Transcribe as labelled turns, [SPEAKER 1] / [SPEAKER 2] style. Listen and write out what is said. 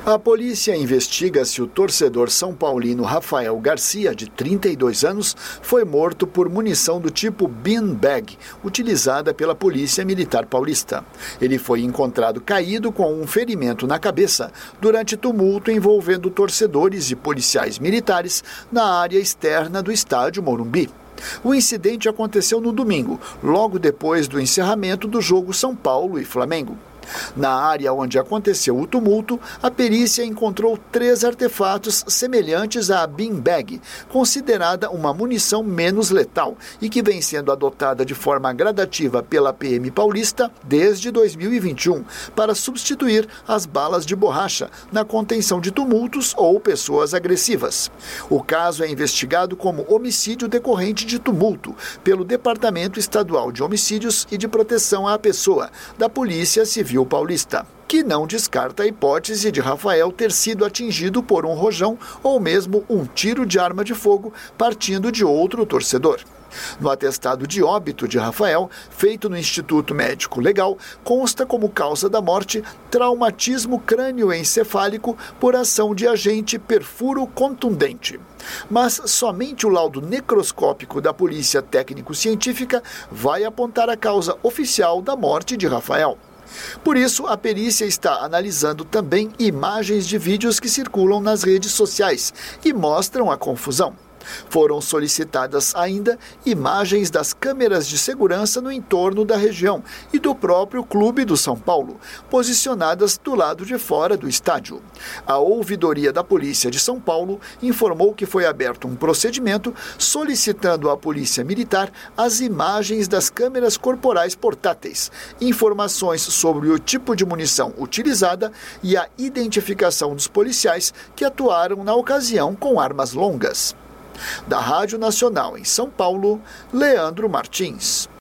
[SPEAKER 1] A polícia investiga se o torcedor são paulino Rafael Garcia, de 32 anos, foi morto por munição do tipo beanbag, utilizada pela Polícia Militar Paulista. Ele foi encontrado caído com um ferimento na cabeça durante tumulto envolvendo torcedores e policiais militares na área externa do estádio Morumbi. O incidente aconteceu no domingo, logo depois do encerramento do jogo São Paulo e Flamengo. Na área onde aconteceu o tumulto, a perícia encontrou 3 artefatos semelhantes à beanbag, considerada uma munição menos letal e que vem sendo adotada de forma gradativa pela PM paulista desde 2021 para substituir as balas de borracha na contenção de tumultos ou pessoas agressivas. O caso é investigado como homicídio decorrente de tumulto pelo Departamento Estadual de Homicídios e de Proteção à Pessoa da Polícia Civil Paulista, que não descarta a hipótese de Rafael ter sido atingido por um rojão ou mesmo um tiro de arma de fogo partindo de outro torcedor. No atestado de óbito de Rafael, feito no Instituto Médico Legal, consta como causa da morte traumatismo crânioencefálico por ação de agente perfuro contundente. Mas somente o laudo necroscópico da Polícia Técnico-Científica vai apontar a causa oficial da morte de Rafael. Por isso, a perícia está analisando também imagens de vídeos que circulam nas redes sociais e mostram a confusão. Foram solicitadas ainda imagens das câmeras de segurança no entorno da região e do próprio Clube do São Paulo, posicionadas do lado de fora do estádio. A ouvidoria da Polícia de São Paulo informou que foi aberto um procedimento solicitando à Polícia Militar as imagens das câmeras corporais portáteis, informações sobre o tipo de munição utilizada e a identificação dos policiais que atuaram na ocasião com armas longas. Da Rádio Nacional em São Paulo, Leandro Martins.